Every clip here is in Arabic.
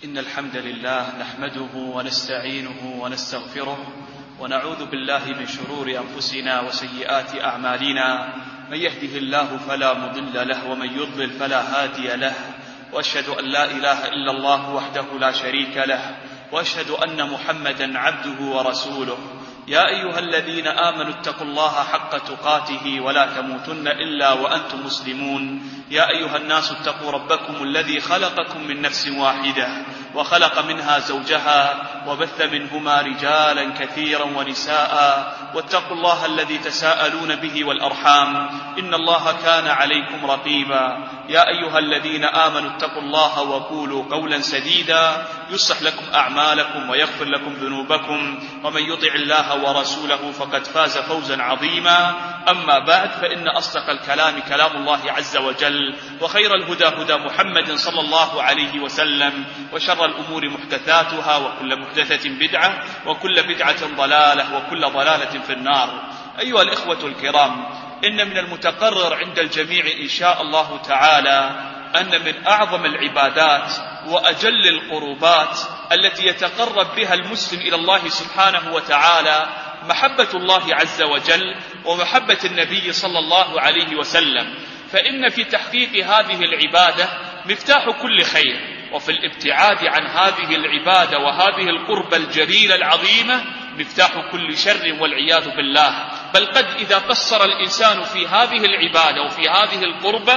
إن الحمد لله نحمده ونستعينه ونستغفره ونعوذ بالله من شرور أنفسنا وسيئات أعمالنا. من يهده الله فلا مضل له ومن يضلل فلا هادي له، وأشهد أن لا إله إلا الله وحده لا شريك له، وأشهد أن محمدا عبده ورسوله. يا أيها الذين آمنوا اتقوا الله حق تقاته ولا تموتن إلا وأنتم مسلمون. يا أيها الناس اتقوا ربكم الذي خلقكم من نفس واحدة وخلق منها زوجها وبث منهما رجالا كثيرا ونساء، واتقوا الله الذي تساءلون به والأرحام إن الله كان عليكم رقيبا. يا أيها الذين آمنوا اتقوا الله وقولوا قولا سديدا يصلح لكم أعمالكم ويغفر لكم ذنوبكم، ومن يطع الله ورسوله فقد فاز فوزا عظيما. أما بعد، فإن أصدق الكلام كلام الله عز وجل، وخير الهدى هدى محمد صلى الله عليه وسلم، وشر الأمور محدثاتها، وكل محدثة بدعة، وكل بدعة ضلالة، وكل ضلالة في النار. أيها الإخوة الكرام، إن من المتقرر عند الجميع إن شاء الله تعالى أن من أعظم العبادات وأجل القربات التي يتقرب بها المسلم إلى الله سبحانه وتعالى محبة الله عز وجل ومحبة النبي صلى الله عليه وسلم. فإن في تحقيق هذه العبادة مفتاح كل خير، وفي الابتعاد عن هذه العبادة وهذه القربة الجليلة العظيمة مفتاح كل شر والعياذ بالله. بل قد إذا قصر الإنسان في هذه العبادة وفي هذه القربة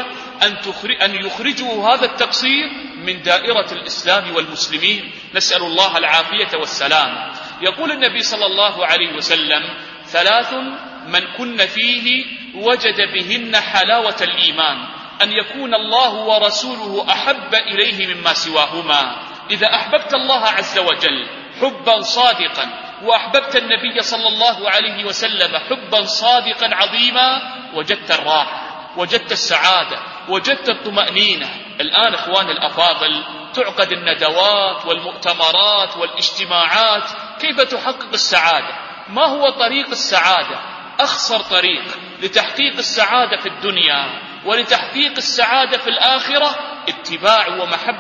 أن يخرجه هذا التقصير من دائرة الإسلام والمسلمين، نسأل الله العافية والسلام. يقول النبي صلى الله عليه وسلم: ثلاث من كن فيه وجد بهن حلاوة الإيمان، أن يكون الله ورسوله أحب إليه مما سواهما. إذا أحببت الله عز وجل حبا صادقا، وأحببت النبي صلى الله عليه وسلم حبا صادقا عظيما، وجدت الراحة، وجدت السعادة، وجدت الطمأنينة. الآن إخواني الأفاضل تعقد الندوات والمؤتمرات والاجتماعات. كيف تحقق السعادة؟ ما هو طريق السعادة؟ أخصر طريق لتحقيق السعادة في الدنيا ولتحقيق السعادة في الآخرة اتباع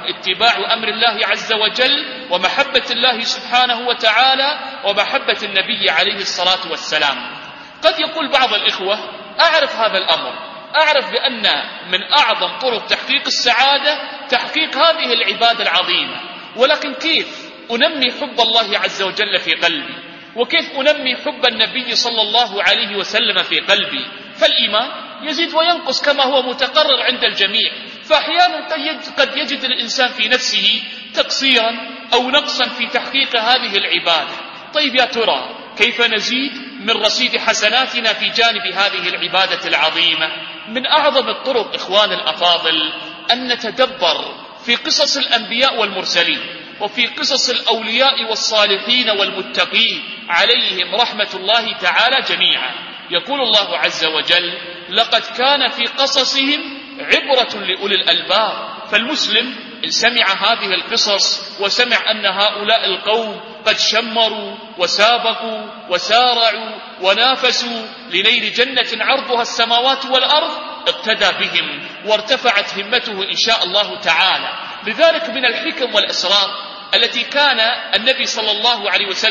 أمر الله عز وجل، ومحبة الله سبحانه وتعالى، ومحبة النبي عليه الصلاة والسلام. قد يقول بعض الإخوة: أعرف هذا الأمر، أعرف بأن من أعظم طرق تحقيق السعادة تحقيق هذه العبادة العظيمة، ولكن كيف أنمي حب الله عز وجل في قلبي؟ وكيف أنمي حب النبي صلى الله عليه وسلم في قلبي؟ فالإيمان يزيد وينقص كما هو متقرر عند الجميع، فأحيانا قد يجد الإنسان في نفسه تقصيرا أو نقصا في تحقيق هذه العبادة. طيب يا ترى كيف نزيد من رصيد حسناتنا في جانب هذه العبادة العظيمة؟ من أعظم الطرق إخوان الأفاضل أن نتدبر في قصص الأنبياء والمرسلين، وفي قصص الأولياء والصالحين والمتقين عليهم رحمة الله تعالى جميعا. يقول الله عز وجل: لقد كان في قصصهم عبرة لأولي الألباب. فالمسلم إن سمع هذه القصص وسمع أن هؤلاء القوم قد شمروا وسابقوا وسارعوا ونافسوا لنيل جنة عرضها السماوات والأرض، اقتدى بهم وارتفعت همته إن شاء الله تعالى. لذلك من الحكم والأسرار التي كان النبي صلى الله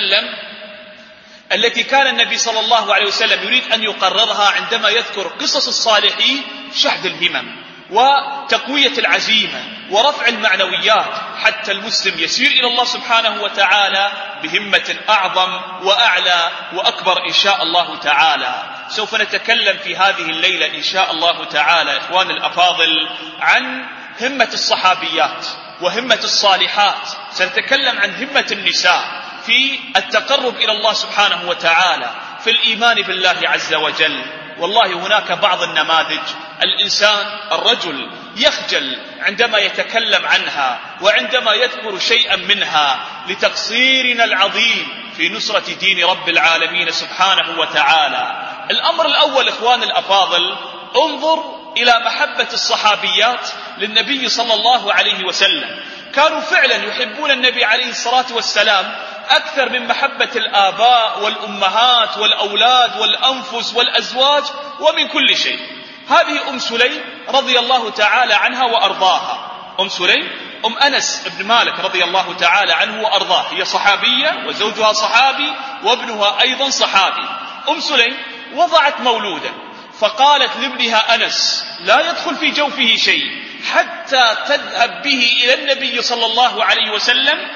عليه وسلم يريد أن يقررها عندما يذكر قصص الصالحين: شحذ الهمم وتقوية العزيمة ورفع المعنويات، حتى المسلم يسير إلى الله سبحانه وتعالى بهمة أعظم وأعلى وأكبر إن شاء الله تعالى. سوف نتكلم في هذه الليلة إن شاء الله تعالى إخوان الأفاضل عن همة الصحابيات وهمة الصالحات. سنتكلم عن همة النساء في التقرب إلى الله سبحانه وتعالى، في الإيمان بالله عز وجل. والله هناك بعض النماذج الرجل يخجل عندما يتكلم عنها وعندما يذكر شيئا منها لتقصيرنا العظيم في نصرة دين رب العالمين سبحانه وتعالى. الأمر الأول إخوان الأفاضل، انظر إلى محبة الصحابيات للنبي صلى الله عليه وسلم. كانوا فعلا يحبون النبي عليه الصلاة والسلام أكثر من محبة الآباء والأمهات والأولاد والأنفس والأزواج ومن كل شيء. هذه أم سليم رضي الله تعالى عنها وأرضاها. أم سليم أم أنس بن مالك رضي الله تعالى عنه وأرضاه، هي صحابية وزوجها صحابي وابنها أيضا صحابي. أم سليم وضعت مولودا، فقالت لابنها أنس لا يدخل في جوفه شيء حتى تذهب به إلى النبي صلى الله عليه وسلم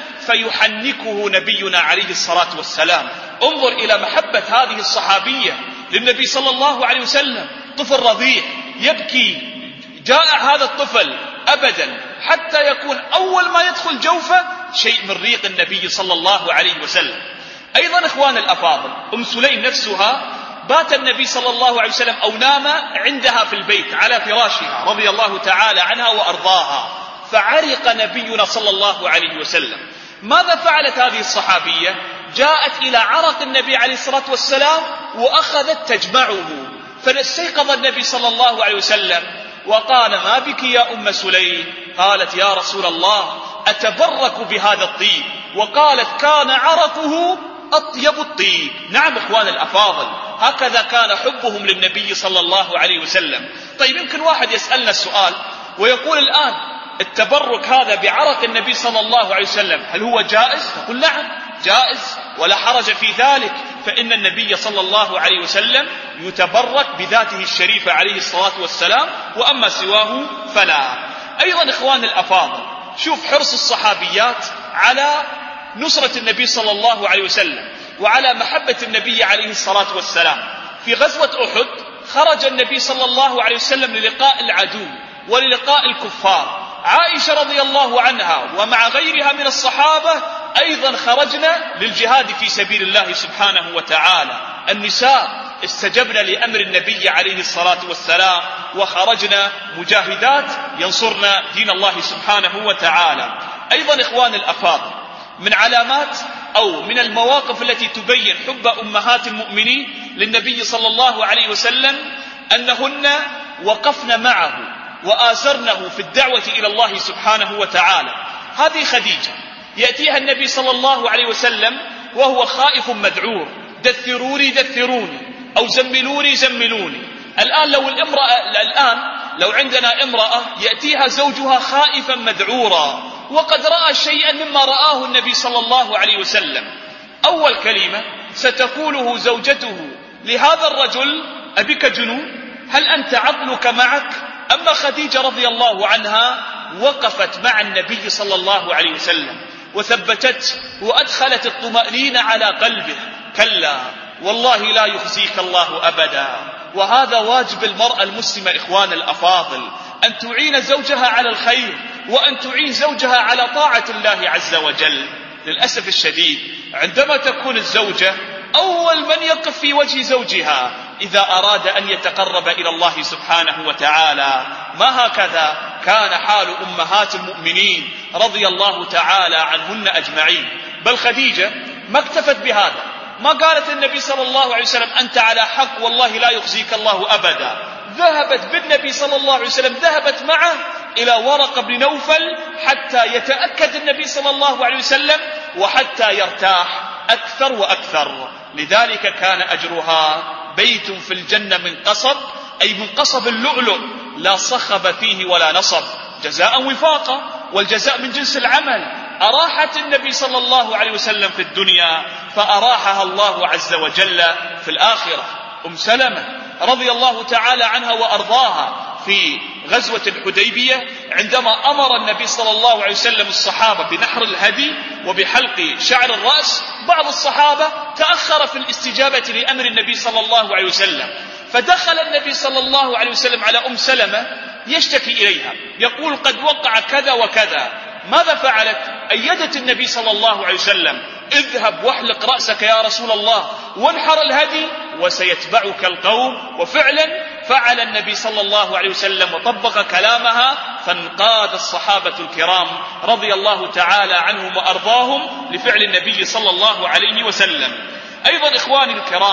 فيحنكه نبينا عليه الصلاة والسلام. انظر إلى محبة هذه الصحابية للنبي صلى الله عليه وسلم، طفل رضيع يبكي جائع هذا الطفل أبدا حتى يكون أول ما يدخل جوفه شيء من ريق النبي صلى الله عليه وسلم. أيضا إخوان الأفاضل، أم سليم نفسها بات النبي صلى الله عليه وسلم أو نام عندها في البيت على فراشها رضي الله تعالى عنها وأرضاها، فعرق نبينا صلى الله عليه وسلم. ماذا فعلت هذه الصحابية؟ جاءت إلى عرق النبي عليه الصلاة والسلام وأخذت تجمعه، فاستيقظ النبي صلى الله عليه وسلم وقال ما بك يا أم سليم؟ قالت يا رسول الله أتبرك بهذا الطيب، وقالت كان عرقه أطيب الطيب. نعم إخوان الأفاضل، هكذا كان حبهم للنبي صلى الله عليه وسلم. طيب يمكن واحد يسألنا السؤال ويقول الآن التبرك هذا بعرق النبي صلى الله عليه وسلم هل هو جائز؟ نقول نعم جائز ولا حرج في ذلك، فإن النبي صلى الله عليه وسلم يتبرك بذاته الشريفة عليه الصلاة والسلام، وأما سواه فلا. أيضا إخوان الأفاضل، شوف حرص الصحابيات على نصرة النبي صلى الله عليه وسلم وعلى محبة النبي عليه الصلاة والسلام. في غزوة أحد خرج النبي صلى الله عليه وسلم للقاء العدو وللقاء الكفار. عائشة رضي الله عنها ومع غيرها من الصحابة أيضا خرجنا للجهاد في سبيل الله سبحانه وتعالى. النساء استجبن لأمر النبي عليه الصلاة والسلام وخرجنا مجاهدات ينصرن دين الله سبحانه وتعالى. أيضا إخوان الأفاضل، من علامات أو من المواقف التي تبين حب أمهات المؤمنين للنبي صلى الله عليه وسلم أنهن وقفن معه وآزرنه في الدعوة إلى الله سبحانه وتعالى. هذه خديجة يأتيها النبي صلى الله عليه وسلم وهو خائف مذعور، دثروني دثروني أو زملوني زملوني. الآن لو عندنا امرأة يأتيها زوجها خائفا مذعورا وقد رأى شيئا مما رآه النبي صلى الله عليه وسلم، أول كلمة ستقوله زوجته لهذا الرجل أبك جنون؟ هل أنت عقلك معك؟ أما خديجة رضي الله عنها وقفت مع النبي صلى الله عليه وسلم وثبتته وأدخلت الطمأنينة على قلبه. كلا والله لا يخزيك الله أبدا. وهذا واجب المرأة المسلمة إخوان الأفاضل، أن تعين زوجها على الخير وأن تعين زوجها على طاعة الله عز وجل. للأسف الشديد عندما تكون الزوجة أول من يقف في وجه زوجها إذا أراد أن يتقرب إلى الله سبحانه وتعالى. ما هكذا كان حال أمهات المؤمنين رضي الله تعالى عنهن أجمعين. بل خديجة ما اكتفت بهذا، ما قالت النبي صلى الله عليه وسلم أنت على حق والله لا يخزيك الله أبدا، ذهبت بالنبي صلى الله عليه وسلم، ذهبت معه إلى ورقة بن نوفل حتى يتأكد النبي صلى الله عليه وسلم وحتى يرتاح أكثر وأكثر. لذلك كان أجرها بيت في الجنة من قصب، أي من قصب اللؤلؤ لا صخب فيه ولا نصب، جزاء وفاقا، والجزاء من جنس العمل. أراحت النبي صلى الله عليه وسلم في الدنيا فأراحها الله عز وجل في الآخرة. أم سلمة رضي الله تعالى عنها وأرضاها في غزوة الحديبية عندما أمر النبي صلى الله عليه وسلم الصحابة بنحر الهدي وبحلق شعر الرأس، بعض الصحابة تأخر في الاستجابة لأمر النبي صلى الله عليه وسلم، فدخل النبي صلى الله عليه وسلم على أم سلمة يشتكي إليها يقول قد وقع كذا وكذا. ماذا فعلت؟ أيدت النبي صلى الله عليه وسلم اذهب واحلق رأسك يا رسول الله وانحر الهدي وسيتبعك القوم. وفعلا فعل النبي صلى الله عليه وسلم وطبق كلامها، فانقاد الصحابة الكرام رضي الله تعالى عنهم وأرضاهم لفعل النبي صلى الله عليه وسلم. أيضا إخواني الكرام،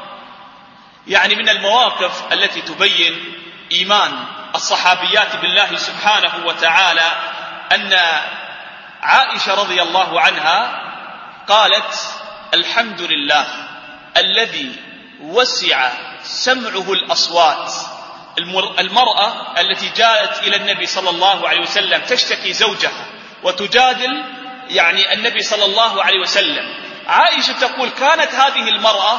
يعني من المواقف التي تبين إيمان الصحابيات بالله سبحانه وتعالى أن عائشة رضي الله عنها قالت الحمد لله الذي وسع سمعه الأصوات. المرأة التي جاءت إلى النبي صلى الله عليه وسلم تشتكي زوجها وتجادل يعني النبي صلى الله عليه وسلم. عائشة تقول كانت هذه المرأة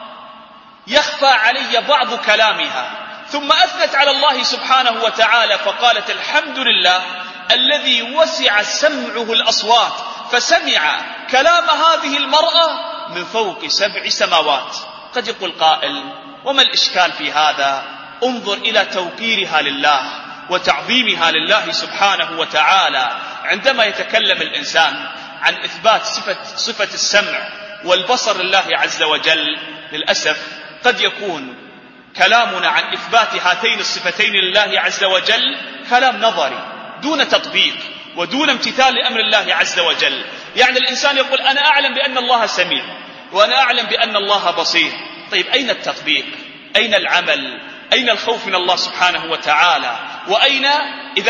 يخفى علي بعض كلامها، ثم أثنت على الله سبحانه وتعالى فقالت الحمد لله الذي وسع سمعه الأصوات، فسمع كلام هذه المرأة من فوق 7 سماوات. قد يقول قائل وما الإشكال في هذا؟ انظر إلى توقيرها لله وتعظيمها لله سبحانه وتعالى. عندما يتكلم الإنسان عن إثبات صفة السمع والبصر لله عز وجل، للأسف قد يكون كلامنا عن إثبات هاتين الصفتين لله عز وجل كلام نظري دون تطبيق ودون امتثال لأمر الله عز وجل. يعني الإنسان يقول أنا أعلم بأن الله سميع وأنا أعلم بأن الله بصير، طيب أين التطبيق؟ أين العمل؟ أين الخوف من الله سبحانه وتعالى؟ وأين إذا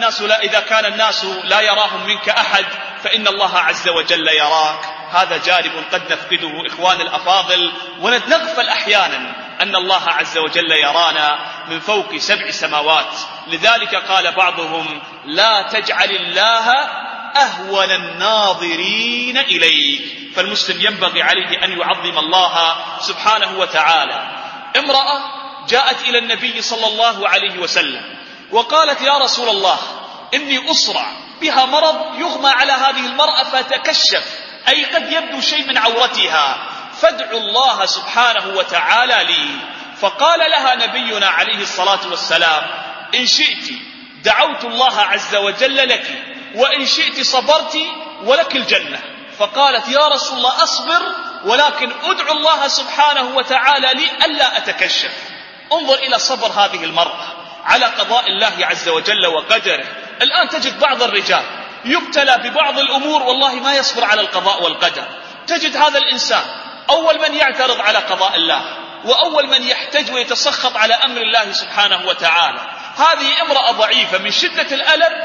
كان الناس لا يراهم منك أحد فإن الله عز وجل يراك؟ هذا جانب قد نفقده إخوان الأفاضل، ونغفل أحيانا أن الله عز وجل يرانا من فوق 7 سماوات. لذلك قال بعضهم لا تجعل الله أهون الناظرين إليك. فالمسلم ينبغي عليه أن يعظم الله سبحانه وتعالى. امرأة جاءت إلى النبي صلى الله عليه وسلم وقالت يا رسول الله إني أصرع بها مرض يغمى على هذه المرأة فتكشف، أي قد يبدو شيء من عورتها، فادعوا الله سبحانه وتعالى لي. فقال لها نبينا عليه الصلاة والسلام إن شئت دعوت الله عز وجل لك، وإن شئت صبرت ولك الجنة. فقالت يا رسول الله أصبر ولكن أدعو الله سبحانه وتعالى لي ألا أتكشف. انظر إلى صبر هذه المرأة على قضاء الله عز وجل وقدره. الآن تجد بعض الرجال يبتلى ببعض الأمور والله ما يصبر على القضاء والقدر. تجد هذا الإنسان أول من يعترض على قضاء الله وأول من يحتج ويتسخط على أمر الله سبحانه وتعالى. هذه امرأة ضعيفة من شدة الألم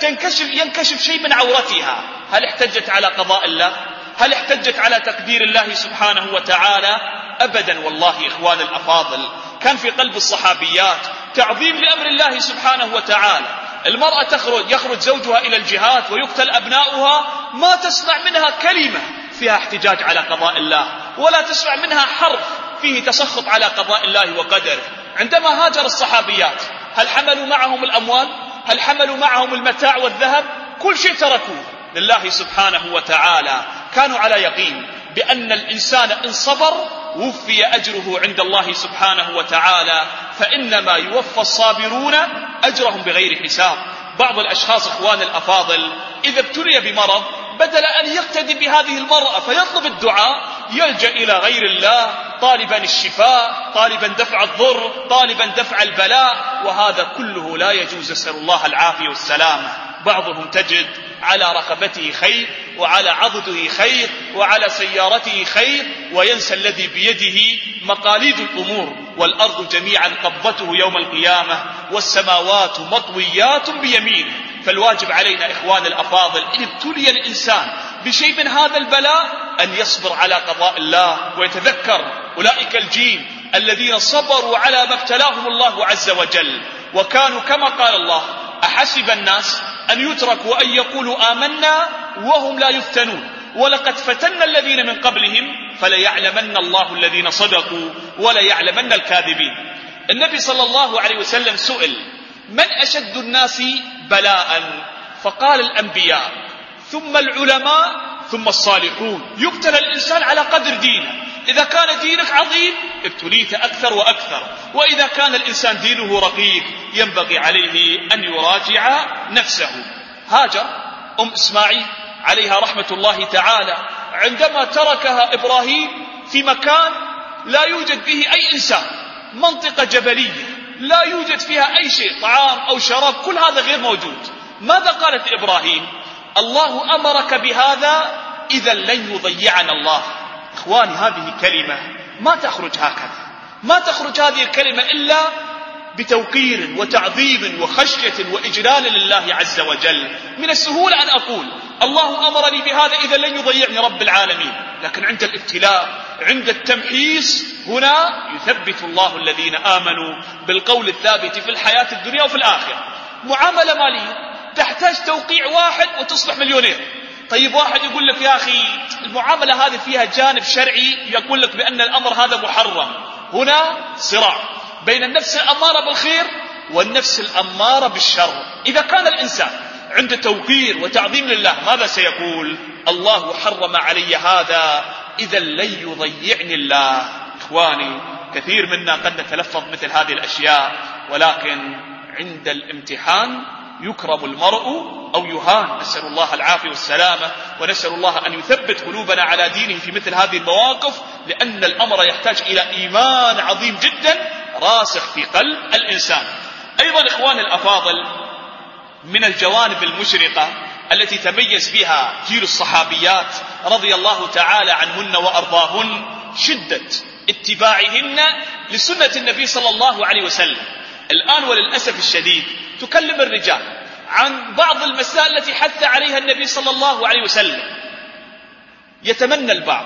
ينكشف شيء من عورتها، هل احتجت على قضاء الله؟ هل احتجت على تقدير الله سبحانه وتعالى؟ أبدا والله إخوان الأفاضل. كان في قلب الصحابيات تعظيم لأمر الله سبحانه وتعالى. المرأة يخرج زوجها إلى الجهاد ويقتل أبناؤها، ما تسمع منها كلمة فيها احتجاج على قضاء الله، ولا تسمع منها حرف فيه تسخط على قضاء الله وقدره. عندما هاجر الصحابيات هل حملوا معهم الأموال؟ هل حملوا معهم المتاع والذهب؟ كل شيء تركوه لله سبحانه وتعالى. كانوا على يقين بأن الإنسان إن صبر وفي أجره عند الله سبحانه وتعالى، فإنما يوفى الصابرون أجرهم بغير حساب. بعض الأشخاص إخوان الأفاضل إذا ابتلي بمرض بدل أن يقتدي بهذه المرأة فيطلب الدعاء يلجأ إلى غير الله طالبا الشفاء، طالبا دفع الضر، طالبا دفع البلاء، وهذا كله لا يجوز. نسأل الله العافية والسلامة. بعضهم تجد على رقبته خير وعلى عضده خير وعلى سيارته خير، وينسى الذي بيده مقاليد الأمور، والأرض جميعا قبضته يوم القيامة والسماوات مطويات بيمينه. فالواجب علينا إخوان الأفاضل إن ابتلي الإنسان بشيء من هذا البلاء أن يصبر على قضاء الله، ويتذكر أولئك الجيل الذين صبروا على ما ابتلاهم الله عز وجل، وكانوا كما قال الله أحسب الناس أن يتركوا أن يقولوا آمنا وهم لا يفتنون ولقد فتنا الذين من قبلهم فليعلمن الله الذين صدقوا وليعلمن الكاذبين. النبي صلى الله عليه وسلم سئل من أشد الناس بلاء؟ فقال الأنبياء ثم العلماء ثم الصالحون. يبتلى الإنسان على قدر دينه، إذا كان دينك عظيم ابتليت أكثر وأكثر، وإذا كان الإنسان دينه رقيق ينبغي عليه أن يراجع نفسه. هاجر أم إسماعيل عليها رحمة الله تعالى عندما تركها إبراهيم في مكان لا يوجد به أي إنسان، منطقة جبلية لا يوجد فيها أي شيء، طعام أو شراب، كل هذا غير موجود. ماذا قالت إبراهيم؟ الله أمرك بهذا إذا لن يضيعنا الله. إخواني هذه كلمة ما تخرج هكذا، ما تخرج هذه الكلمة إلا بتوقير وتعظيم وخشية وإجلال لله عز وجل. من السهولة أن أقول الله أمرني بهذا إذا لن يضيعني رب العالمين، لكن عند الابتلاء عند التمحيص هنا يثبت الله الذين آمنوا بالقول الثابت في الحياة الدنيا وفي الآخرة. معاملة مالية، تحتاج توقيع واحد وتصبح مليونير. طيب واحد يقول لك يا أخي المعاملة هذه فيها جانب شرعي يقول لك بأن الأمر هذا محرم. هنا صراع بين النفس الأمارة بالخير والنفس الأمارة بالشر. إذا كان الإنسان عنده توقير وتعظيم لله ماذا سيقول؟ الله حرم علي هذا إذا لن يضيعني الله. إخواني كثير منا قد نتلفظ مثل هذه الأشياء، ولكن عند الامتحان يكرم المرء أو يهان. نسأل الله العافية والسلامة، ونسأل الله أن يثبت قلوبنا على دينه في مثل هذه المواقف، لأن الأمر يحتاج إلى إيمان عظيم جدا راسخ في قلب الإنسان. أيضا إخواني الأفاضل، من الجوانب المشرقة التي تميز بها جيل الصحابيات رضي الله تعالى عنهن وأرضاهن شدة اتباعهن لسنة النبي صلى الله عليه وسلم. الآن وللأسف الشديد تكلم الرجال عن بعض المسائل التي حث عليها النبي صلى الله عليه وسلم. يتمنى البعض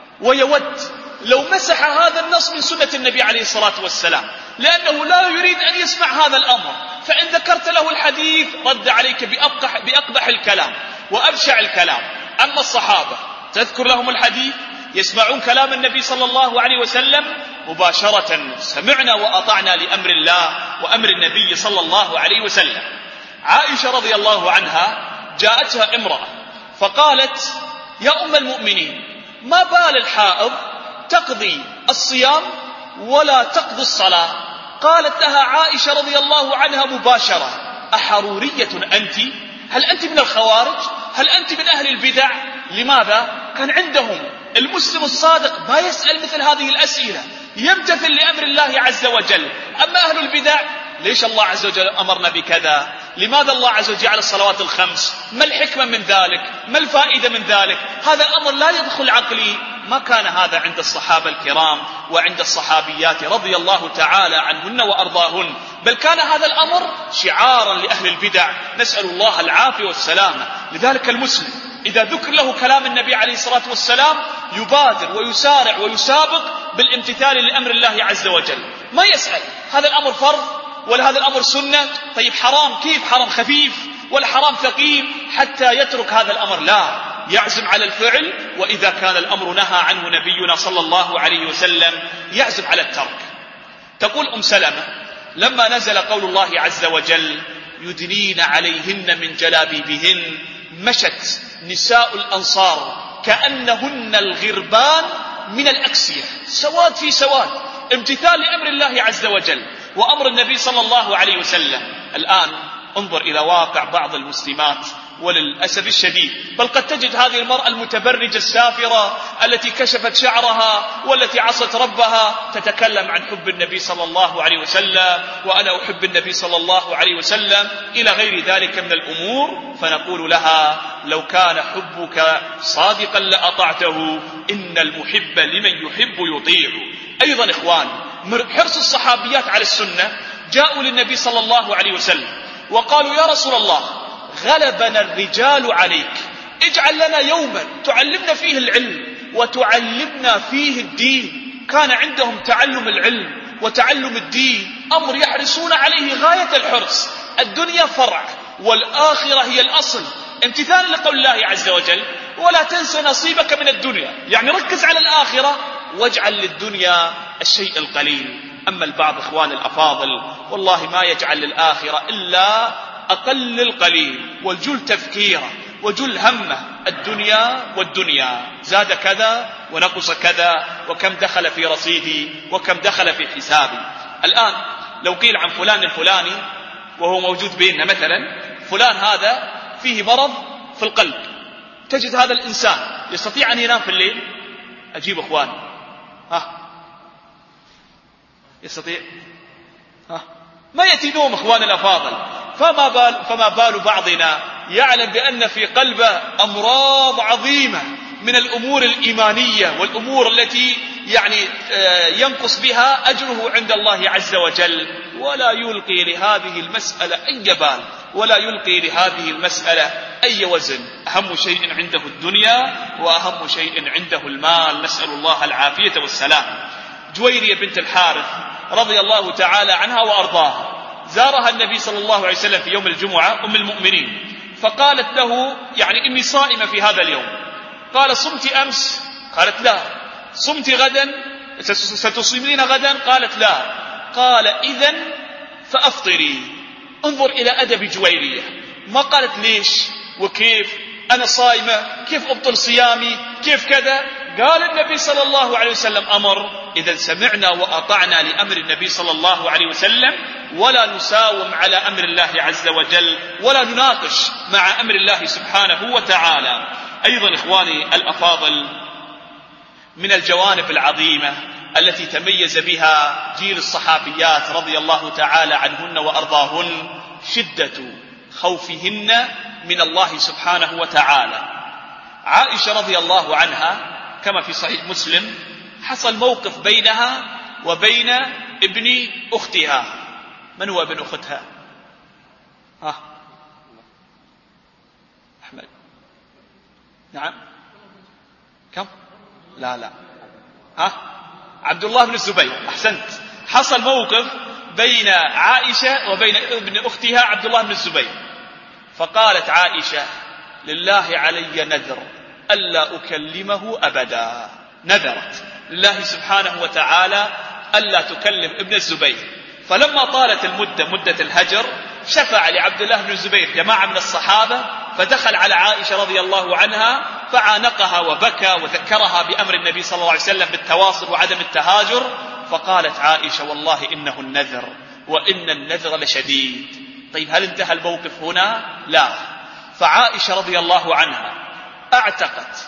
ويود لو مسح هذا النص من سنة النبي عليه الصلاة والسلام، لأنه لا يريد أن يسمع هذا الأمر، فإن ذكرت له الحديث رد عليك بأقبح الكلام وأبشع الكلام. أما الصحابة تذكر لهم الحديث يسمعون كلام النبي صلى الله عليه وسلم مباشرة، سمعنا وأطعنا لأمر الله وأمر النبي صلى الله عليه وسلم. عائشة رضي الله عنها جاءتها امرأة فقالت: يا أم المؤمنين، ما بال الحائض تقضي الصيام ولا تقضي الصلاة؟ قالت لها عائشة رضي الله عنها مباشرة: أحرورية أنت؟ هل أنت من الخوارج؟ هل أنت من أهل البدع؟ لماذا؟ كان عندهم المسلم الصادق ما يسأل مثل هذه الأسئلة، يمتثل لأمر الله عز وجل. أما أهل البدع: ليش الله عز وجل أمرنا بكذا؟ لماذا الله عز وجل جعل الصلوات الخمس؟ ما الحكمة من ذلك؟ ما الفائدة من ذلك؟ هذا الأمر لا يدخل عقلي. ما كان هذا عند الصحابة الكرام وعند الصحابيات رضي الله تعالى عنهن وأرضاهن، بل كان هذا الأمر شعارا لأهل البدع، نسأل الله العافية والسلامة. لذلك المسلم إذا ذكر له كلام النبي عليه الصلاة والسلام يبادر ويسارع ويسابق بالامتثال لأمر الله عز وجل، ما يسأل هذا الأمر فرض ولا هذا الأمر سنة، طيب حرام كيف؟ حرام خفيف ولا حرام ثقيل حتى يترك هذا الأمر؟ لا، يعزم على الفعل، وإذا كان الأمر نهى عنه نبينا صلى الله عليه وسلم يعزم على الترك. تقول أم سلمة: لما نزل قول الله عز وجل: يدنين عليهن من جلابيبهن، مشت نساء الأنصار كأنهن الغربان من الأكسية، سواد في سواد، امتثال لأمر الله عز وجل وأمر النبي صلى الله عليه وسلم. الآن انظر إلى واقع بعض المسلمات وللأسف الشديد، بل قد تجد هذه المرأة المتبرجة السافرة التي كشفت شعرها والتي عصت ربها تتكلم عن حب النبي صلى الله عليه وسلم، وأنا أحب النبي صلى الله عليه وسلم، إلى غير ذلك من الأمور. فنقول لها: لو كان حبك صادقا لأطعته، إن المحب لمن يحب يطيع. أيضا إخوان، حرص الصحابيات على السنة، جاءوا للنبي صلى الله عليه وسلم وقالوا: يا رسول الله، غلبنا الرجال عليك، اجعل لنا يوما تعلمنا فيه العلم وتعلمنا فيه الدين. كان عندهم تعلم العلم وتعلم الدين أمر يحرصون عليه غاية الحرص. الدنيا فرع والآخرة هي الأصل، امتثال لقول الله عز وجل: ولا تنس نصيبك من الدنيا، يعني ركز على الآخرة واجعل للدنيا الشيء القليل. أما البعض إخوان الأفاضل والله ما يجعل للآخرة إلا أقل القليل، والجل تفكيره وجل همه الدنيا، والدنيا زاد كذا ونقص كذا، وكم دخل في رصيدي وكم دخل في حسابي. الآن لو قيل عن فلان الفلاني وهو موجود بيننا، مثلا فلان هذا فيه مرض في القلب، تجد هذا الإنسان يستطيع أن ينام في الليل؟ أجيب أخواني، يستطيع؟ ما يأتي نوم إخوان الأفاضل. فما بال بعضنا يعلم بأن في قلبه أمراض عظيمة من الأمور الإيمانية والأمور التي يعني ينقص بها أجره عند الله عز وجل، ولا يلقي لهذه المسألة أي بال ولا يلقي لهذه المسألة أي وزن. أهم شيء عنده الدنيا وأهم شيء عنده المال، نسأل الله العافية والسلام. جويرية بنت الحارث رضي الله تعالى عنها وأرضاها زارها النبي صلى الله عليه وسلم في يوم الجمعة أم المؤمنين، فقالت له يعني إني صائمة في هذا اليوم. قال صمت أمس؟ قالت لا. صمت غدا؟ ستصومين غدا؟ قالت لا. قال إذن فأفطري. انظر إلى أدب جويرية، ما قالت ليش وكيف أنا صائمة، كيف أبطل صيامي، كيف كذا. قال النبي صلى الله عليه وسلم أمر، إذا سمعنا وأطعنا لأمر النبي صلى الله عليه وسلم، ولا نساوم على أمر الله عز وجل، ولا نناقش مع أمر الله سبحانه وتعالى. أيضا إخواني الأفاضل، من الجوانب العظيمة التي تميز بها جيل الصحابيات رضي الله تعالى عنهن وأرضاهن شدة خوفهن من الله سبحانه وتعالى. عائشة رضي الله عنها كما في صحيح مسلم حصل موقف بينها وبين ابن أختها. من هو ابن أختها؟ أحمد. نعم. كم؟ لا عبد الله بن الزبير. أحسنت. حصل موقف بين عائشة وبين ابن أختها عبد الله بن الزبير، فقالت عائشة لله علي نذر ألا أكلمه أبدا. نذرت لله سبحانه وتعالى ألا تكلم ابن الزبير. فلما طالت المدة، مدة الهجر، شفع لعبد الله بن الزبير جماعة من الصحابة، فدخل على عائشة رضي الله عنها فعانقها وبكى وذكرها بأمر النبي صلى الله عليه وسلم بالتواصل وعدم التهاجر. فقالت عائشة والله إنه النذر وإن النذر لشديد. طيب هل انتهى الموقف هنا؟ لا. فعائشة رضي الله عنها اعتقت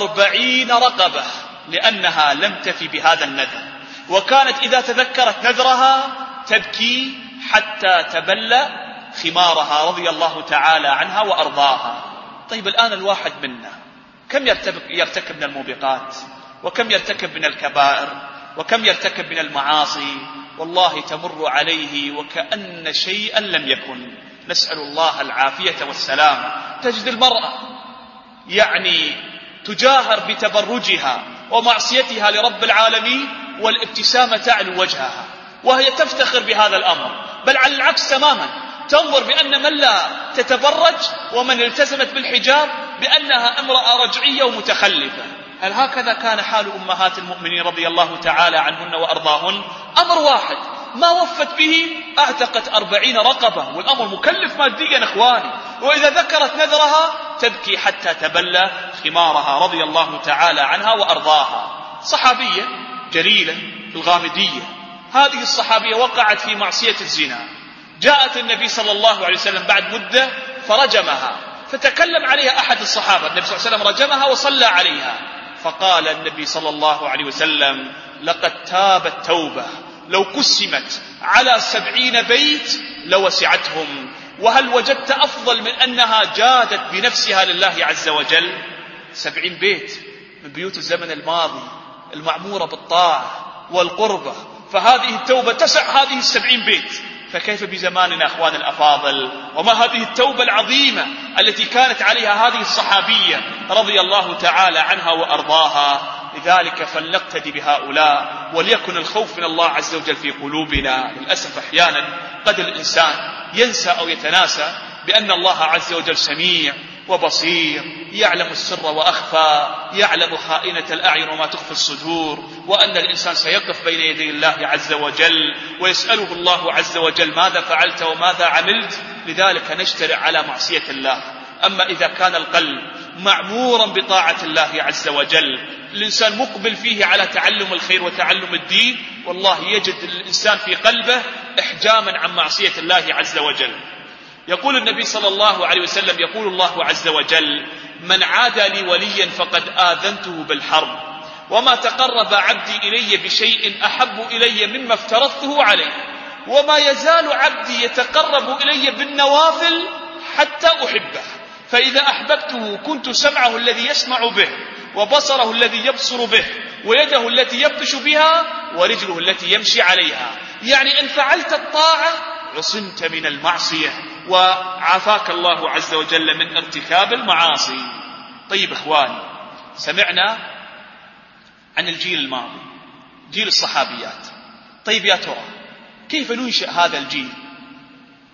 40 رقبة لأنها لم تفي بهذا النذر، وكانت إذا تذكرت نذرها تبكي حتى تبل خمارها رضي الله تعالى عنها وأرضاها. طيب الآن الواحد منا كم يرتكب من الموبقات، وكم يرتكب من الكبائر، وكم يرتكب من المعاصي، والله تمر عليه وكأن شيئا لم يكن. نسأل الله العافية والسلام. تجد المرأة يعني تجاهر بتبرجها ومعصيتها لرب العالمين والابتسامة تعلو وجهها، وهي تفتخر بهذا الأمر، بل على العكس تماما، تنظر بأن من لا تتبرج ومن التزمت بالحجاب بأنها امرأة رجعية ومتخلفة. هل هكذا كان حال أمهات المؤمنين رضي الله تعالى عنهن وأرضاهن؟ أمر واحد ما وفت به اعتقت 40 رقبة، والأمر مكلف ماديا إخواني. وإذا ذكرت نذرها تبكي حتى تبل خمارها رضي الله تعالى عنها وأرضاها. صحابية جليلة الغامدية، هذه الصحابية وقعت في معصية الزنا، جاءت النبي صلى الله عليه وسلم بعد مدة فرجمها، فتكلم عليها أحد الصحابة، النبي صلى الله عليه وسلم رجمها وصلى عليها، فقال النبي صلى الله عليه وسلم لقد تابت توبة لو قسمت على 70 بيت لوسعتهم. وهل وجدت أفضل من أنها جادت بنفسها لله عز وجل؟ 70 بيت من بيوت الزمن الماضي المعمورة بالطاعة والقربة، فهذه التوبة تسع هذه 70 بيت، فكيف بزماننا أخوان الأفاضل؟ وما هذه التوبة العظيمة التي كانت عليها هذه الصحابية رضي الله تعالى عنها وأرضاها. لذلك فلنقتدي بهؤلاء، وليكن الخوف من الله عز وجل في قلوبنا. للأسف أحيانا قد الإنسان ينسى أو يتناسى بأن الله عز وجل سميع وبصير، يعلم السر وأخفى، يعلم خائنة الأعين وما تخفي الصدور، وأن الإنسان سيقف بين يدي الله عز وجل ويسأله الله عز وجل ماذا فعلت وماذا عملت. لذلك نجترئ على معصية الله. أما إذا كان القلب معمورا بطاعة الله عز وجل، الإنسان مقبل فيه على تعلم الخير وتعلم الدين، والله يجد الإنسان في قلبه إحجاما عن معصية الله عز وجل. يقول النبي صلى الله عليه وسلم، يقول الله عز وجل: من عادى لي وليا فقد آذنته بالحرب، وما تقرب عبدي إلي بشيء أحب إلي مما افترضته عليه، وما يزال عبدي يتقرب إلي بالنوافل حتى أحبه، فإذا أحببته كنت سمعه الذي يسمع به، وبصره الذي يبصر به، ويده التي يبطش بها، ورجله التي يمشي عليها. يعني إن فعلت الطاعة عصمت من المعصية، وعافاك الله عز وجل من ارتكاب المعاصي. طيب إخواني، سمعنا عن الجيل الماضي، جيل الصحابيات. طيب يا ترى كيف ننشئ هذا الجيل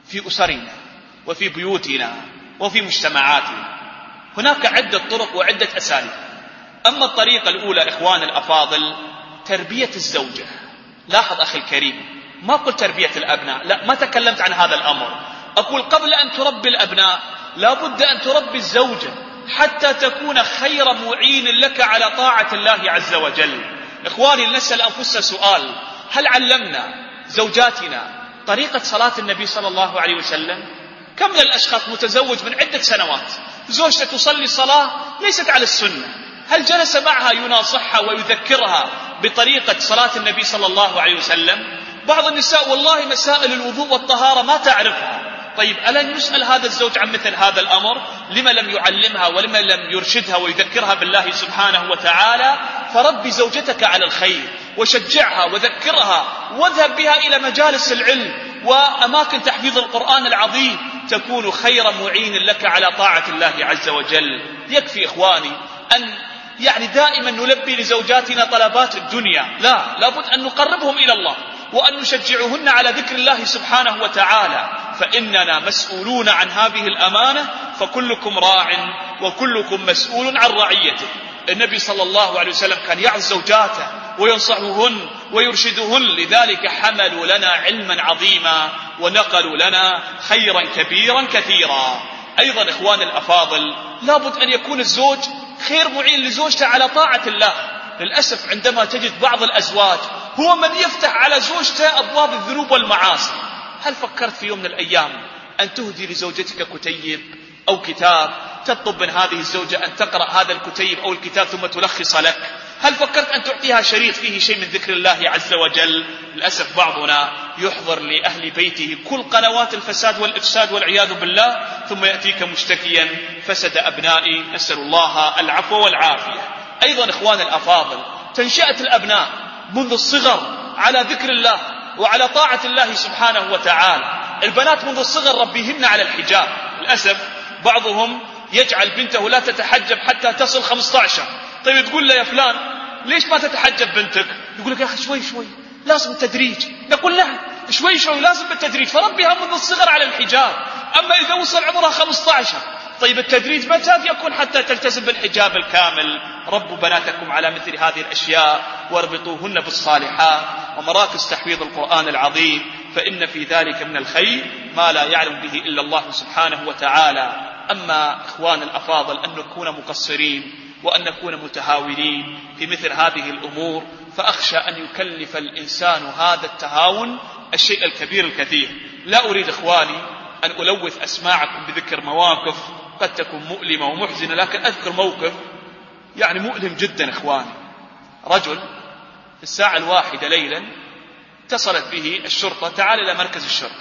في أسرنا وفي بيوتنا وفي مجتمعاتنا. هناك عدة طرق وعدة أساليب. أما الطريقة الأولى إخوان الأفاضل تربية الزوجة. لاحظ أخي الكريم، ما قلت تربية الأبناء، لا، ما تكلمت عن هذا الأمر. أقول قبل أن تربي الأبناء لا بد أن تربي الزوجة حتى تكون خير معين لك على طاعة الله عز وجل. إخواني، نسأل أنفسنا سؤال: هل علمنا زوجاتنا طريقة صلاة النبي صلى الله عليه وسلم؟ كم من الأشخاص متزوج من عدة سنوات زوجته تصلي صلاة ليست على السنة، هل جلس معها يناصحها ويذكرها بطريقة صلاة النبي صلى الله عليه وسلم؟ بعض النساء والله مسائل الوضوء والطهارة ما تعرفها. طيب ألن يسأل هذا الزوج عن مثل هذا الأمر؟ لما لم يعلمها ولما لم يرشدها ويذكرها بالله سبحانه وتعالى؟ فربي زوجتك على الخير وشجعها وذكرها، واذهب بها إلى مجالس العلم وأماكن تحفيظ القرآن العظيم، تكون خير معين لك على طاعة الله عز وجل. يكفي إخواني أن دائما نلبي لزوجاتنا طلبات الدنيا، لا، لابد أن نقربهم إلى الله وأن نشجعهن على ذكر الله سبحانه وتعالى، فإننا مسؤولون عن هذه الأمانة، فكلكم راع وكلكم مسؤول عن رعيته. النبي صلى الله عليه وسلم كان يعظ زوجاته وينصحهن ويرشدهن، لذلك حملوا لنا علما عظيما ونقلوا لنا خيرا كبيرا كثيرا. أيضا إخوان الأفاضل لابد أن يكون الزوج خير معين لزوجته على طاعة الله. للأسف عندما تجد بعض الأزواج هو من يفتح على زوجته أبواب الذنوب والمعاصي. هل فكرت في يوم من الأيام أن تهدي لزوجتك كتيب أو كتاب، تطلب من هذه الزوجة أن تقرأ هذا الكتيب أو الكتاب ثم تلخص لك؟ هل فكرت أن تعطيها شريط فيه شيء من ذكر الله عز وجل؟ للأسف بعضنا يحضر لأهل بيته كل قنوات الفساد والإفساد والعياذ بالله، ثم يأتيك مشتكيا: فسد أبنائي، نسأل الله العفو والعافية. أيضا إخوان الأفاضل تنشئة الأبناء منذ الصغر على ذكر الله وعلى طاعة الله سبحانه وتعالى. البنات منذ الصغر ربيهن على الحجاب. للأسف بعضهم يجعل بنته لا تتحجب حتى تصل 15. طيب تقول له: يا فلان ليش ما تتحجب بنتك؟ يقول لك: يا أخي شوي شوي، لازم التدريج. نقول له: شوي شوي لازم بالتدريج، فربيها منذ الصغر على الحجاب. أما إذا وصل عمرها 15، طيب التدريج متى يكون حتى تلتزم بالحجاب الكامل؟ ربوا بناتكم على مثل هذه الأشياء واربطوهن بالصالحات ومراكز تحفيظ القرآن العظيم، فإن في ذلك من الخير ما لا يعلم به إلا الله سبحانه وتعالى. أما إخوان الأفاضل أن نكون مقصرين وأن نكون متهاونين في مثل هذه الأمور، فأخشى أن يكلف الإنسان هذا التهاون الشيء الكبير الكثير. لا أريد إخواني أن ألوث أسماعكم بذكر مواقف قد تكون مؤلمة ومحزنة، لكن أذكر موقف مؤلم جدا إخواني. رجل في الساعة 1 ليلا اتصلت به الشرطة: تعال إلى مركز الشرطة.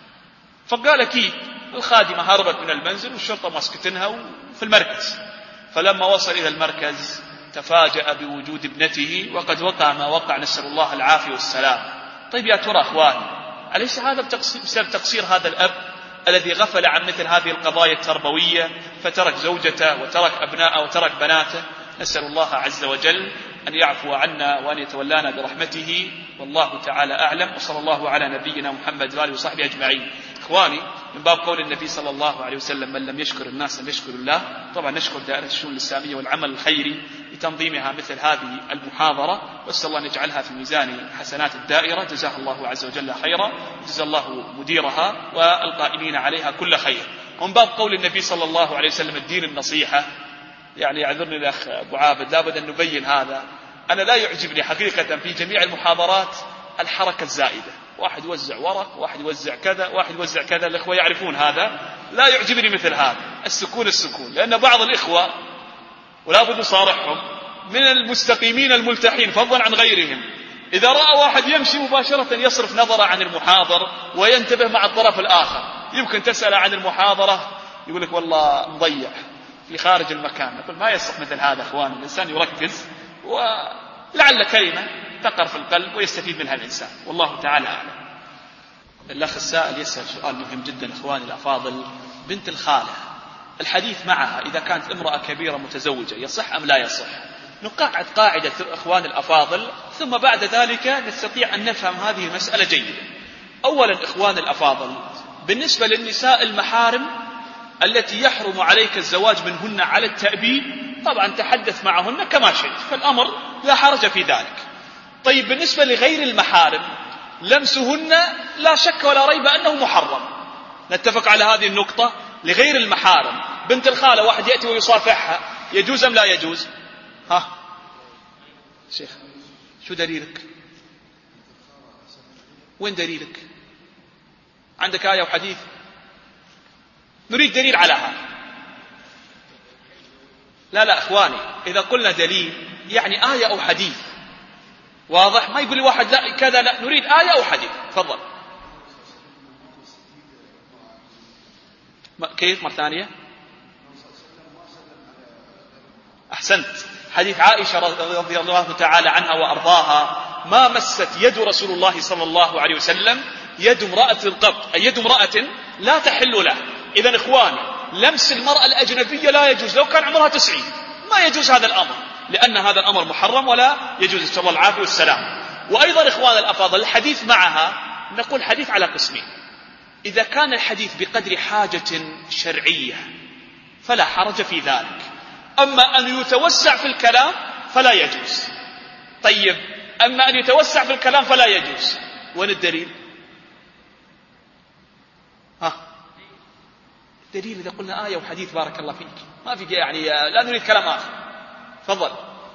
فقال: أكيد. الخادمة هربت من المنزل والشرطة مسكتنها في المركز. فلما وصل إلى المركز تفاجأ بوجود ابنته وقد وقع ما وقع، نسأل الله العافية والسلام. طيب يا ترى أخواني، أليس هذا بسبب تقصير هذا الأب الذي غفل عن مثل هذه القضايا التربوية فترك زوجته وترك أبناءه وترك بناته؟ نسأل الله عز وجل أن يعفو عنا وأن يتولانا برحمته، والله تعالى أعلم. وصلى الله على نبينا محمد وآله وصحبه أجمعين. إخواني، من باب قول النبي صلى الله عليه وسلم: من لم يشكر الناس لم يشكر الله. طبعا نشكر دائرة الشؤون الإسلامية والعمل الخيري لتنظيمها مثل هذه المحاضرة، وأسأل الله أن يجعلها في ميزان حسنات الدائرة. جزاها الله عز وجل خيرا، جزا الله مديرها والقائمين عليها كل خير. ومن باب قول النبي صلى الله عليه وسلم: الدين النصيحة. يعذرني الأخ أبو عابد، لابد أن نبين هذا. أنا لا يعجبني حقيقة في جميع المحاضرات الحركة الزائدة، واحد يوزع ورق، واحد يوزع كذا، واحد يوزع كذا. الإخوة يعرفون هذا، لا يعجبني مثل هذا. السكون، لأن بعض الإخوة ولا بد نصارحهم من المستقيمين الملتحين فضلا عن غيرهم، إذا رأى واحد يمشي مباشرة يصرف نظره عن المحاضر وينتبه مع الطرف الآخر. يمكن تسأل عن المحاضرة يقول لك: والله مضيع في خارج المكان. نقول: ما يصح مثل هذا أخوان، الإنسان يركز ولعل كلمة تقر في القلب ويستفيد منها الإنسان، والله تعالى أعلم. الأخ السائل يسأل سؤال مهم جدا إخواني الأفاضل: بنت الخالة الحديث معها إذا كانت امرأة كبيرة متزوجة يصح أم لا يصح؟ نقعد قاعدة إخواني الأفاضل، ثم بعد ذلك نستطيع أن نفهم هذه المسألة جيدا. أولا إخواني الأفاضل، بالنسبة للنساء المحارم التي يحرم عليك الزواج منهن على التأبيد، طبعا تحدث معهن كما شئت، فالأمر لا حرج في ذلك. طيب بالنسبة لغير المحارم لمسهن لا شك ولا ريب أنه محرم، نتفق على هذه النقطة. لغير المحارم بنت الخالة واحد يأتي ويصافحها، يجوز أم لا يجوز؟ ها شيخ شو دليلك؟ وين دليلك؟ عندك آية وحديث؟ نريد دليل على هذا. لا إخواني، إذا قلنا دليل يعني آية أو حديث، واضح؟ ما يقول لي واحد لا كذا، لا، نريد آية أو حديث. تفضل. كيف مرة ثانية؟ أحسنت. حديث عائشة رضي الله تعالى عنها وأرضاها: ما مست يد رسول الله صلى الله عليه وسلم يد امرأة قط، أي يد امرأة لا تحل له. إذن إخواني، لمس المرأة الأجنبية لا يجوز لو كان عمرها 90، ما يجوز هذا الأمر، لأن هذا الأمر محرم ولا يجوز، نسأل الله العافية والسلام. وأيضا إخوان الأفاضل، الحديث معها نقول حديث على قسمين: إذا كان الحديث بقدر حاجة شرعية فلا حرج في ذلك، أما أن يتوسع في الكلام فلا يجوز. طيب، أما أن يتوسع في الكلام فلا يجوز، وين الدليل؟ الدليل إذا قلنا آية وحديث بارك الله فيك، ما في يعني لا نريد كلام آخر. تفضل.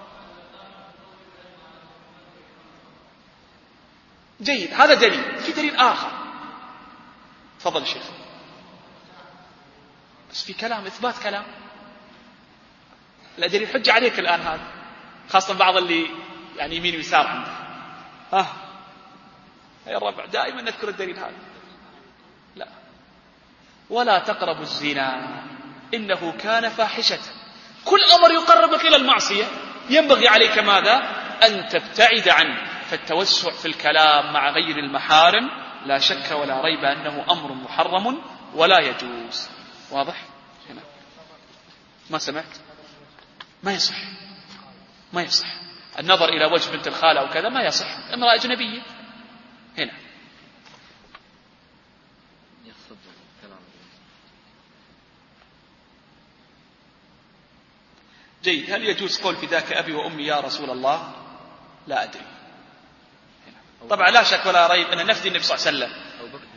جيد، هذا دليل. في دليل آخر. تفضل الشيخ. بس في كلام، إثبات كلام. لا دليل حجة عليك الآن هذا، خاصة بعض اللي يعني يمين ويسار عنده. يا الربع دائما نذكر الدليل هذا. لا، ولا تقربوا الزنا إنه كان فاحشة. كل أمر يقربك إلى المعصية ينبغي عليك ماذا؟ أن تبتعد عنه. فالتوسع في الكلام مع غير المحارم لا شك ولا ريب أنه أمر محرم ولا يجوز. واضح؟ هنا ما سمعت؟ ما يصح، ما يصح النظر إلى وجه بنت الخالة أو كذا، ما يصح، امرأة أجنبية. هنا جيد. هل يجوز قول فداك أبي وأمي يا رسول الله؟ لا أدري. طبعا لا شك ولا ريب أن نفدي النبي صلى الله عليه وسلم.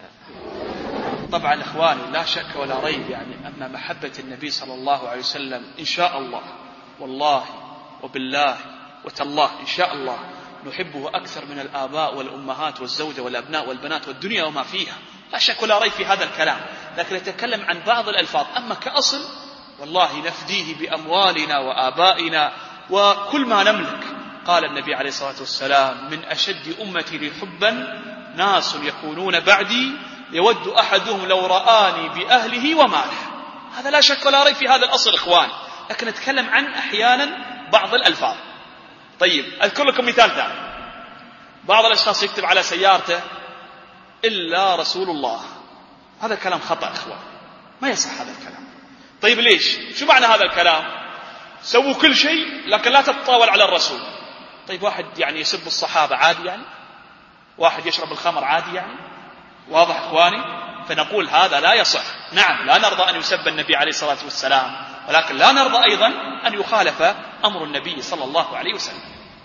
طبعا إخواني لا شك ولا ريب يعني أن محبة النبي صلى الله عليه وسلم إن شاء الله، والله وبالله وتالله إن شاء الله نحبه أكثر من الآباء والأمهات والزوجة والأبناء والبنات والدنيا وما فيها، لا شك ولا ريب في هذا الكلام. لكن نتكلم عن بعض الألفاظ، أما كأصل والله نفديه بأموالنا وآبائنا وكل ما نملك. قال النبي عليه الصلاة والسلام: من أشد أمتي لي حبا ناس يكونون بعدي يود أحدهم لو رآني بأهله وماله. هذا لا شك ولا ريب في هذا الأصل إخوان، لكن نتكلم عن أحيانا بعض الألفاظ. طيب أذكر لكم مثال ثاني. بعض الأشخاص يكتب على سيارته إلا رسول الله. هذا الكلام خطأ إخوان، ما يصح هذا الكلام. طيب ليش؟ شو معنى هذا الكلام؟ سووا كل شيء لكن لا تتطاول على الرسول. طيب واحد يعني يسب الصحابة عادي يعني؟ واحد يشرب الخمر عادي يعني؟ واضح إخواني؟ فنقول هذا لا يصح. نعم لا نرضى أن يسب النبي عليه الصلاة والسلام، ولكن لا نرضى أيضا أن يخالف أمر النبي صلى الله عليه وسلم.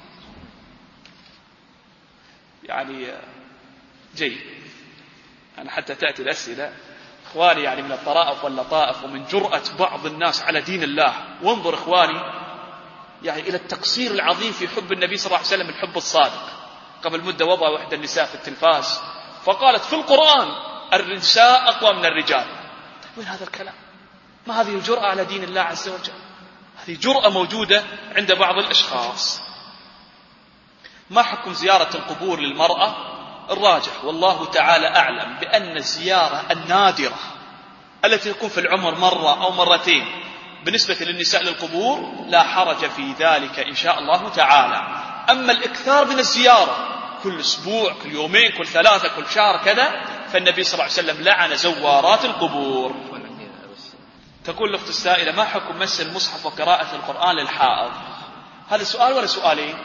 يعني جيد. أنا حتى تأتي الأسئلة إخواني يعني من الطرائف واللطائف ومن جرأة بعض الناس على دين الله. وانظر إخواني يعني إلى التقصير العظيم في حب النبي صلى الله عليه وسلم، الحب الصادق. قبل مدة وضع واحدة النساء في التلفاز فقالت في القرآن النساء أقوى من الرجال. وين هذا الكلام؟ ما هذه الجرأة على دين الله عز وجل؟ هذه جرأة موجودة عند بعض الأشخاص. ما حكم زيارة القبور للمرأة؟ الراجح والله تعالى أعلم بأن الزيارة النادرة التي تكون في العمر مرة أو مرتين بالنسبة للنساء للقبور لا حرج في ذلك إن شاء الله تعالى. أما الإكثار من الزيارة كل أسبوع، كل يومين، كل ثلاثة، كل شهر كذا، فالنبي صلى الله عليه وسلم لعن زوارات القبور. تقول الأخت السائلة: ما حكم مس المصحف وقراءة القرآن للحائض؟ هذا سؤال ولا سؤالين؟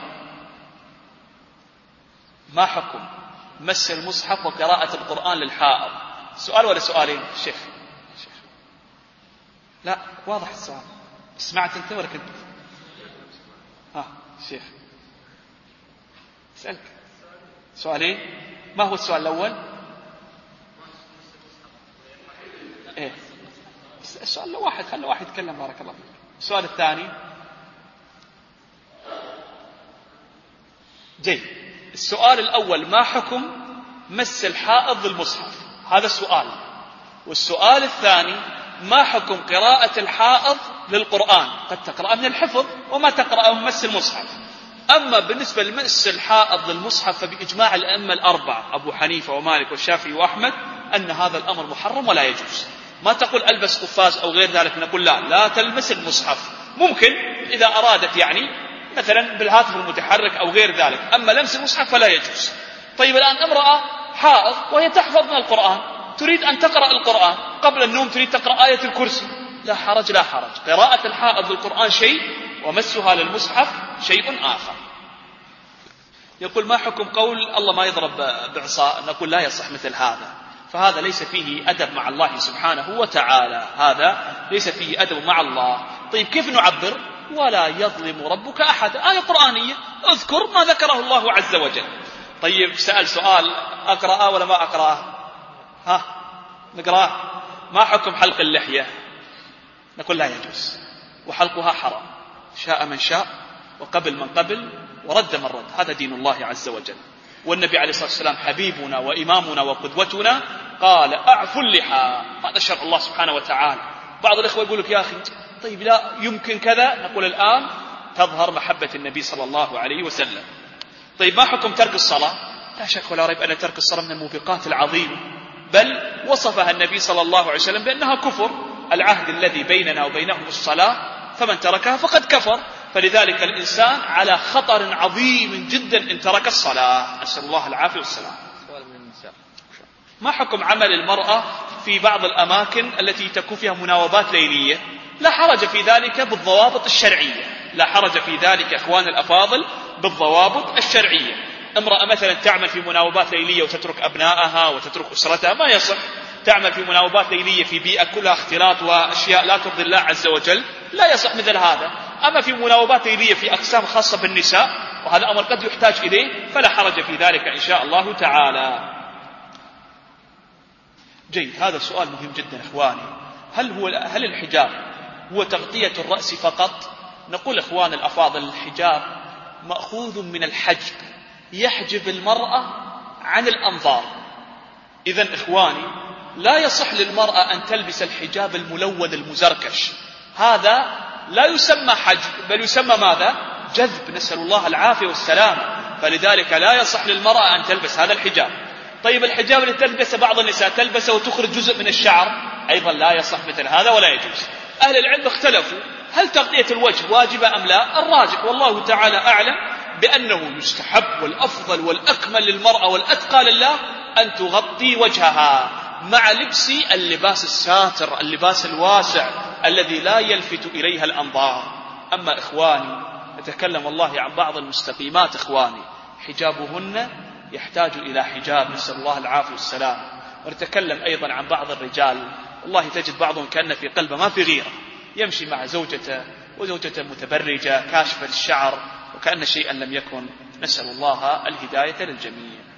ما حكم مس المصحف وقراءة القرآن للحائض؟ سؤال ولا سؤالين شيخ؟ لا واضح السؤال. سمعت انت ولا كنت؟ شيخ اسألك سؤالين. ما هو السؤال الأول؟ ايه السؤال واحد، خلي واحد يتكلم بارك الله فيك. السؤال الثاني جيد. السؤال الأول ما حكم مس الحائض للمصحف؟ هذا سؤال. والسؤال الثاني ما حكم قراءة الحائض للقرآن؟ قد تقرأ من الحفظ وما تقرأ من مس المصحف. أما بالنسبة لمس الحائض للمصحف فبإجماع الأئمة الأربعة أبو حنيفة ومالك والشافعي وأحمد أن هذا الأمر محرم ولا يجوز. ما تقول ألبس قفاز أو غير ذلك، نقول لا تلمس المصحف. ممكن إذا أرادت يعني مثلا بالهاتف المتحرك أو غير ذلك، أما لمس المصحف فلا يجوز. طيب الآن امرأة حائض وهي تحفظ من القرآن، تريد أن تقرأ القرآن قبل النوم، تريد تقرأ آية الكرسي، لا حرج. قراءة الحائض للقرآن شيء ومسها للمصحف شيء آخر. يقول ما حكم قول الله ما يضرب بعصا؟ نقول لا يصح مثل هذا، فهذا ليس فيه أدب مع الله سبحانه وتعالى، هذا ليس فيه أدب مع الله. طيب كيف نعبر؟ ولا يظلم ربك أحد، آية قرآنية، اذكر ما ذكره الله عز وجل. طيب سأل سؤال، أقرأ ولا ما أقرأ؟ نقرأ. ما حكم حلق اللحية؟ نقول لا يجوز، وحلقها حرام، شاء من شاء وقبل من قبل ورد من رد، هذا دين الله عز وجل. والنبي عليه الصلاة والسلام حبيبنا وإمامنا وقدوتنا قال أعفوا اللحى، هذا شرع الله سبحانه وتعالى. بعض الإخوة يقول لك يا أخي طيب لا يمكن كذا، نقول الآن تظهر محبة النبي صلى الله عليه وسلم. طيب ما حكم ترك الصلاة؟ لا شك ولا ريب أن ترك الصلاة من الموبقات العظيمة، بل وصفها النبي صلى الله عليه وسلم بأنها كفر. العهد الذي بيننا وبينهم الصلاة، فمن تركها فقد كفر. فلذلك الإنسان على خطر عظيم جدا إن ترك الصلاة، نسأل الله العافية والسلام. ما حكم عمل المرأة في بعض الأماكن التي تكون فيها مناوبات ليلية؟ لا حرج في ذلك بالضوابط الشرعية، لا حرج في ذلك أخوان الأفاضل بالضوابط الشرعية. امرأة مثلا تعمل في مناوبات ليلية وتترك أبنائها وتترك أسرتها، ما يصح. تعمل في مناوبات ليلية في بيئة كلها اختلاط وأشياء لا ترضي الله عز وجل، لا يصح مثل هذا. أما في مناوبات ليلية في أقسام خاصة بالنساء، وهذا أمر قد يحتاج إليه، فلا حرج في ذلك إن شاء الله تعالى. جيد. هذا سؤال مهم جدا إخواني. هل الحجاب هو تغطية الرأس فقط؟ نقول إخوان الأفاضل الحجاب مأخوذ من الحجب، يحجب المرأة عن الأنظار. إذن إخواني لا يصح للمرأة أن تلبس الحجاب الملون المزركش، هذا لا يسمى حجب بل يسمى ماذا؟ جذب، نسأل الله العافية والسلام. فلذلك لا يصح للمرأة أن تلبس هذا الحجاب. طيب الحجاب اللي تلبسه بعض النساء تلبسه وتخرج جزء من الشعر، أيضا لا يصح مثل هذا ولا يجوز. أهل العلم اختلفوا هل تغطية الوجه واجبة أم لا؟ الراجح والله تعالى أعلم بأنه يستحب والأفضل والأكمل للمرأة والأتقى لله أن تغطي وجهها مع لبس اللباس الساتر، اللباس الواسع الذي لا يلفت إليها الأنظار. أما إخواني نتكلم والله عن بعض المستقيمات إخواني حجابهن يحتاج إلى حجاب، نسأل الله العافية والسلام. ونتكلم أيضا عن بعض الرجال والله تجد بعضهم كأن في قلبه ما في غيرة، يمشي مع زوجته وزوجته متبرجة كاشفة الشعر وكأن شيئا لم يكن، نسأل الله الهداية للجميع.